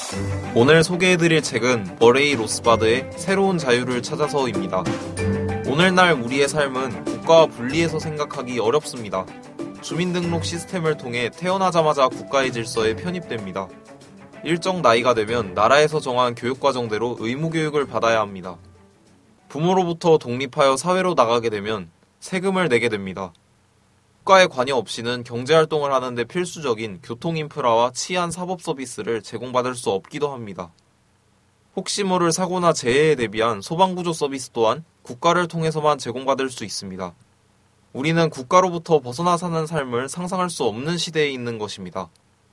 오늘 소개해드릴 책은 머레이 로스바드의 새로운 자유를 찾아서입니다. 오늘날 우리의 삶은 국가와 분리해서 생각하기 어렵습니다. 주민등록 시스템을 통해 태어나자마자 국가의 질서에 편입됩니다. 일정 나이가 되면 나라에서 정한 교육과정대로 의무교육을 받아야 합니다. 부모로부터 독립하여 사회로 나가게 되면 세금을 내게 됩니다. 국가의 관여 없이는 경제활동을 하는데 필수적인 교통인프라와 치안 사법 서비스를 제공받을 수 없기도 합니다. 혹시 모를 사고나 재해에 대비한 소방구조 서비스 또한 국가를 통해서만 제공받을 수 있습니다. 우리는 국가로부터 벗어나 사는 삶을 상상할 수 없는 시대에 있는 것입니다.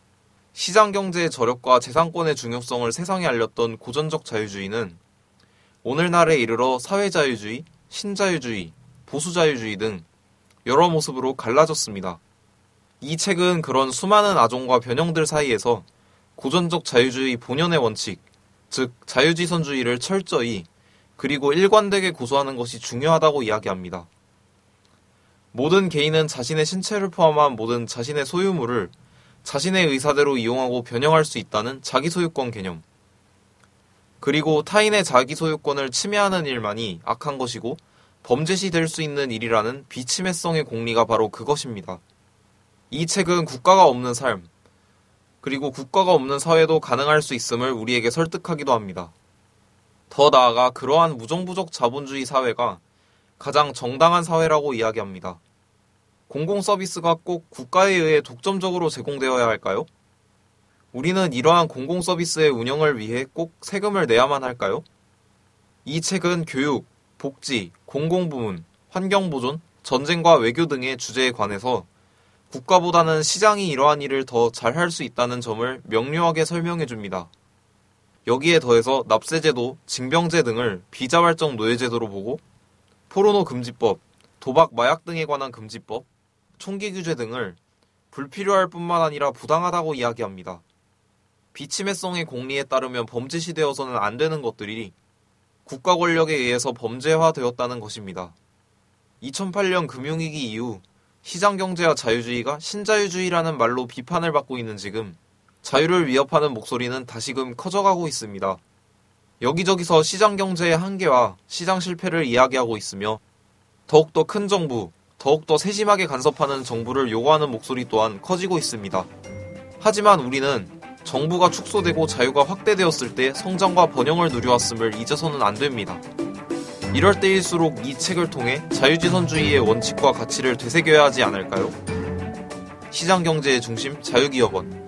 시장경제의 저력과 재산권의 중요성을 세상에 알렸던 고전적 자유주의는 오늘날에 이르러 사회자유주의, 신자유주의, 보수자유주의 등 여러 모습으로 갈라졌습니다. 이 책은 그런 수많은 아종과 변형들 사이에서 고전적 자유주의 본연의 원칙, 즉 자유지선주의를 철저히 그리고 일관되게 고수하는 것이 중요하다고 이야기합니다. 모든 개인은 자신의 신체를 포함한 모든 자신의 소유물을 자신의 의사대로 이용하고 변형할 수 있다는 자기소유권 개념. 그리고 타인의 자기소유권을 침해하는 일만이 악한 것이고 범죄시 될 수 있는 일이라는 비침해성의 공리가 바로 그것입니다. 이 책은 국가가 없는 삶, 그리고 국가가 없는 사회도 가능할 수 있음을 우리에게 설득하기도 합니다. 더 나아가 그러한 무정부적 자본주의 사회가 가장 정당한 사회라고 이야기합니다. 공공서비스가 꼭 국가에 의해 독점적으로 제공되어야 할까요? 우리는 이러한 공공서비스의 운영을 위해 꼭 세금을 내야만 할까요? 이 책은 교육, 복지, 공공부문, 환경보존, 전쟁과 외교 등의 주제에 관해서 국가보다는 시장이 이러한 일을 더 잘할 수 있다는 점을 명료하게 설명해줍니다. 여기에 더해서 납세제도, 징병제 등을 비자발적 노예제도로 보고 포르노 금지법, 도박, 마약 등에 관한 금지법, 총기 규제 등을 불필요할 뿐만 아니라 부당하다고 이야기합니다. 비침해성의 공리에 따르면 범죄시 되어서는 안 되는 것들이 국가 권력에 의해서 범죄화되었다는 것입니다. 2008년 금융위기 이후 시장경제와 자유주의가 신자유주의라는 말로 비판을 받고 있는 지금 자유를 위협하는 목소리는 다시금 커져가고 있습니다. 여기저기서 시장경제의 한계와 시장 실패를 이야기하고 있으며 더욱더 큰 정부, 더욱더 세심하게 간섭하는 정부를 요구하는 목소리 또한 커지고 있습니다. 하지만 우리는 정부가 축소되고 자유가 확대되었을 때 성장과 번영을 누려왔음을 잊어서는 안 됩니다. 이럴 때일수록 이 책을 통해 자유지선주의의 원칙과 가치를 되새겨야 하지 않을까요? 시장경제의 중심 자유기업원